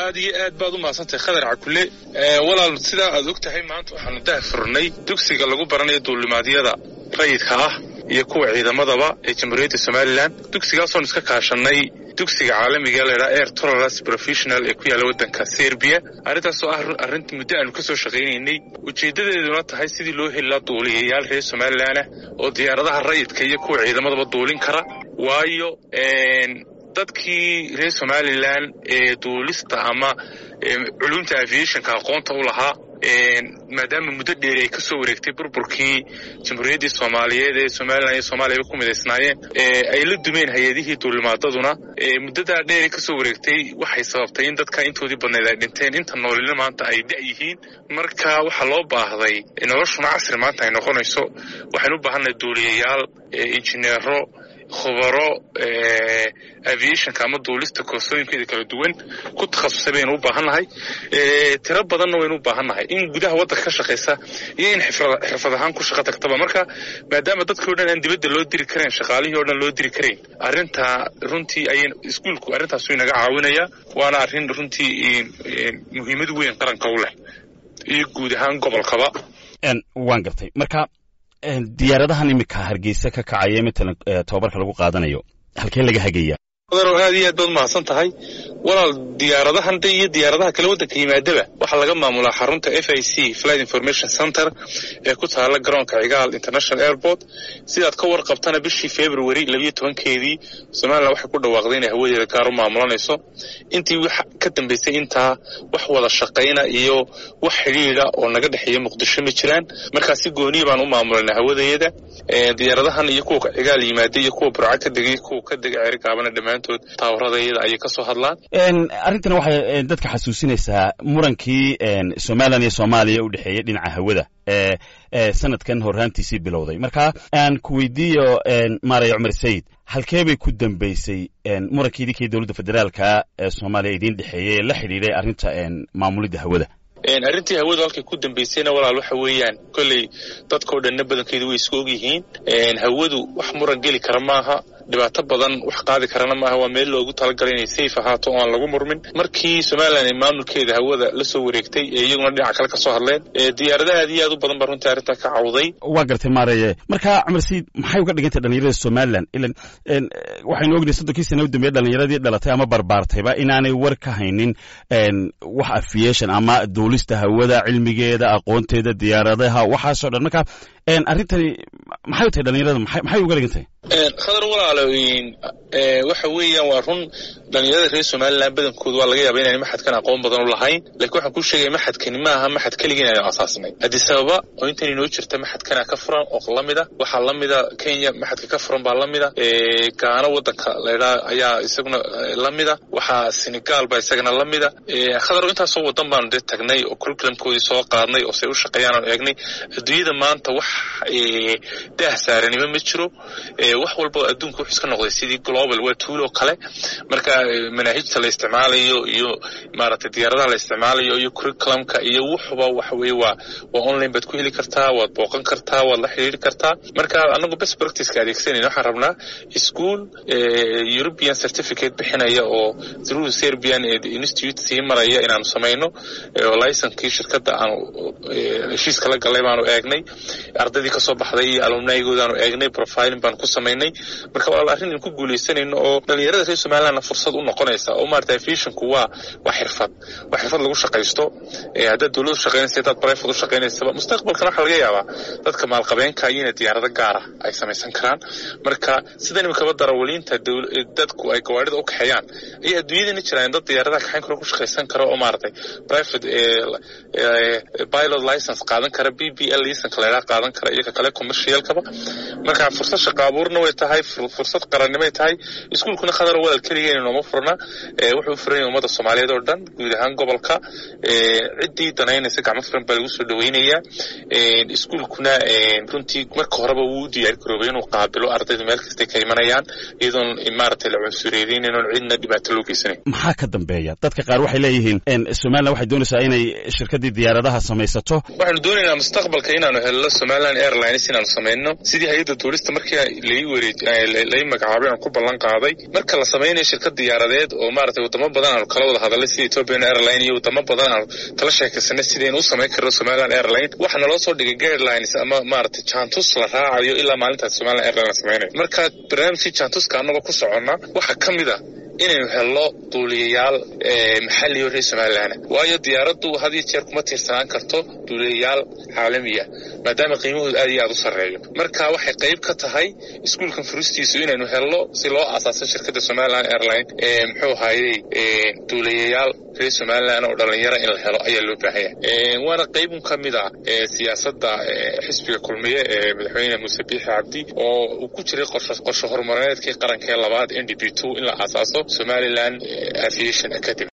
aad iyo aad baad u maasantay khadar Cakule walaal sida aad ogtahay maanta waxaanu daahfurnay dugsiga lagu baranayo duulimaadyada rayidka ah iyo kuwa ciidamadaba ee Jamhuuriyadda Soomaaliland dugsigaas oo iska kaashanay dugsiga caalamiga ah Air Tolerance Professional ee ku yaala wadanka Serbia arrintaas oo arrinta muddo aanu ka soo shaqeynay ujeedadeeduna tahay sidii loo heli lahaa duuliyayaal reer Soomaaliland oo diyaaradaha rayidka iyo kuwa ciidamadaba duulin kara waayo dadkii reer Soomaaliland ee duulista ama culumta aviationka aqoonta u lahaa maadaama muddo dheer ay ka soo wareegtay burburkii Jamhuuriyadda Soomaaliyeed ee Soomaaliland iyo Soomaaliya ku mideysnaayeen ay la dumeen hay'adihii duulimaadaduna muddada dheer ay ka soo wareegtay waxay sababtay in dadka intoodii badneed ay dhinteen inta noolina maanta ay da'yihiin marka waxa loo baahday noloshuna casri maanta ay noqonayso waxaan u baahanay duuliyayaal injineero khubaro aviationka ama duulista koorsooyinkeeda kala duwan ku takhasusay baynu u baahannahay tiro badanna waynu u baahannahay in gudaha waddanka ka shaqeysa iyo in xirfad ahaan ku shaqo tagtaba marka maadaama dadkii oo dhan aan dibadda loo diri karayn shaqaalihii oo dhan loo diri karayn arrinta runtii ayay iskuulku arrintaas inaga caawinaya waana arrin runtii muhiimad weyn qaranka u leh iyo guud ahaan gobolkaba waan gartay marka diyaaradahan imika Hargeysa ka kacaya matalan tababarka lagu qaadanayo halkee laga hagaya qadar aad iyo aad baad mahadsan tahay walaal diyaaradahan iyo diyaaradaha kala wadanka yimaadaba waxa laga maamulaa xarunta FIC Flight Information Center ee ku taala garoonka Cigaal International Airport sidaad ka warqabtana bishii February 12keedii Soomaaliland waxay ku dhawaaqday inay hawadeeda gaar u maamulanayso intii wax ka dambeysay inta wax wada shaqeyna iyo wax xiriir ah oo naga dhaxeeya Muqdisho ma jiraan markaas si gooni baan u maamulanay hawadeeda diyaaradahan iyo kuwa Cigaal yimaada iyo kuwa Burca ka degay kuwa ka degay Ceerigaabana dhamaantood taawaradayada ay ka soo hadlaan arrintan waxay dadka xasuusinaysaa murankii Soomaaliland iyo Soomaaliya u dhaxeeyay dhinaca hawada sanadkan horraantiisii bilowday marka aan ku weydiiyo Maarey Cumar Sayid halkee bay ku dambeysay murankeedii dawladda federaalka ee Soomaaliya idin dhaxeeyay la xiriiray arrinta maamulidda hawada arrintii hawada halkay ku dambeysayna walaal waxa weeyaan kulay dadkoo dhan badankeedu way isku og yihiin hawadu wax muran geli kara maaha dhibaato badan wax qaadi karana maaha waa meel loogu talagalay inay safe ahaato oo aan lagu murmin markii Soomaaliland ay maamulkeeda hawada la soo wareegtay iyaguna dhinaca kale ka soo hadleen diyaaradaha aad iyo aad u badan baa runtii arrinta ka cawday waa gartay Maarey marka Cumar Sayid maxay uga dhigantay dhalinyarada Soomaaliland ilan waxaynu ognahay 30 sano u dambeeyay dhalinyaradii dhalatay ama barbaartayba inaanay war ka haynin wax aviation ama duulista hawada cilmigeeda aqoonteeda diyaaradaha waxaasoo dhan marka arrintani maxay tahay dhalinyarada maxay uga dhigantay khadar walaalo waxa weeyaan waa run dhalinyarada reer Soomaaliland badankoodu waa laga yaabaa inay maxadkan aqoon badan u lahayn laakiin waxaan ku sheegay maxadkani maaha maxad kaliya inay asaasnay hadii sababa oo inta inoo jirta maxadkan ka furan oo lamida waxa lamida Kenya maxadka ka furan baa lamida Ghana wadanka leeyahay ayaa isaguna lamida waxa Senegal baa isaguna lamida khadar intaas oo wadan baan tagnay oo curriculum-koodii soo qaadnay oo say u shaqeeyaan oo eegnay adduunyada maanta wax daahsaaranimo ma jiro wax walba adduunku wuxuu iska noqday sidii global waa tool kale marka manhajta la isticmaalayo iyo maaragtay diyaaradaha la isticmaalayo iyo curriculum-ka iyo wuxuba waxa weeye waa online baad ku heli kartaa waad booqan kartaa waad la xiriiri kartaa marka anagu best practice-ka adeegsanayna waxaan rabnaa school European certificate bixinaya oo through Serbian Institute sii maraya inaanu samayno oo license-kii shirkadda aan heshiiska la galay baanu eegnay ardaydii ka soo baxday alumni-gooda aanu eegnay profiling baan ku samaynay marka waa arrin ku guuleysanayno oo dhalinyarada reer Soomaaliland fursad u noqonaysa oo maartay aviation-ku waa xirfad lagu shaqeysto hadda dawladdu shaqeynaysa dad private u shaqeynaysa mustaqbalkana waxa laga yaabaa dadka maalqabeenka iyo diyaarada gaar ah ay samaysan karaan marka sidan imika darawaliinta dadku ay gawaarida u kaxeeyaan ay adduunyada jiraan dad diyaaradaha kaxayn karo ku shaqeysan karo oo maartay private pilot license qaadan kara BPL license la qaadan kara iyo kale commercial-kaba marka fursad shaqo abuurna way tahay fursad qarannimo ay tahay iskuulkuna khadar walaal kaliya inuu ma furna wuxuu furay ummadda Soomaaliyeed oo dhan guud ahaan gobolka cidii danaynaysa gacmo furan baa lagu soo dhaweynayaa iskuulkuna runtii marka horeba wuu diyaar garoobay inuu qaabilo ardayda meel kasta ka imanayaan iyadoon maartay la cunsureedin inuu cidna dhibaato loo geysanay maxaa ka dambeeya dadka qaar waxay leeyihiin Soomaaliland waxay doonaysaa inay shirkadii diyaaradaha samaysato waxaanu doonaynaa mustaqbalka inaanu helno Soomaaliland Somaliland Airlines inaanu samayno sidii hay'adda duulista markii lay magacaabay aan ku ballan qaaday marka la sameeyay shirkad diyaaradeed oo maartay wadamo badan aan kala wada hadalay sidii Ethiopian Airlines iyo wadamo badan aan kala sheekaysanay sidii inuu sameyn karo Somaliland Airlines waxaana loo soo dhigay guidelines ama maartay jantus la raacayo ilaa maalinta Somaliland Airlines sameeyay marka barnaamijkii jantuska anaga ku soconna waxa kamid ah inaynu helno duuliyayaal maxalli oo reer Somaliland waayo diyaaraddu hadii jeer kuma tirsanaan karto duuliyayaal caalami ah maadaama qiimahoodu aad iyo aad u sareeyo marka waxay qayb ka tahay iskuulkan furistiisu inaynu helno si loo aasaasay shirkadda Somaliland Airlines muxuu ahaayay duuliyayaal reer Somaliland oo dhalinyaro in la helo ayaa loo baahan yahay waana qayb ka mid ah siyaasadda xisbiga kulmiye ee madaxweyne Muuse Biixi Cabdi oo uu ku jiray qorshe horumarineedkii qaranka labaad NDP2 in la aasaaso Somaliland Aviation Academy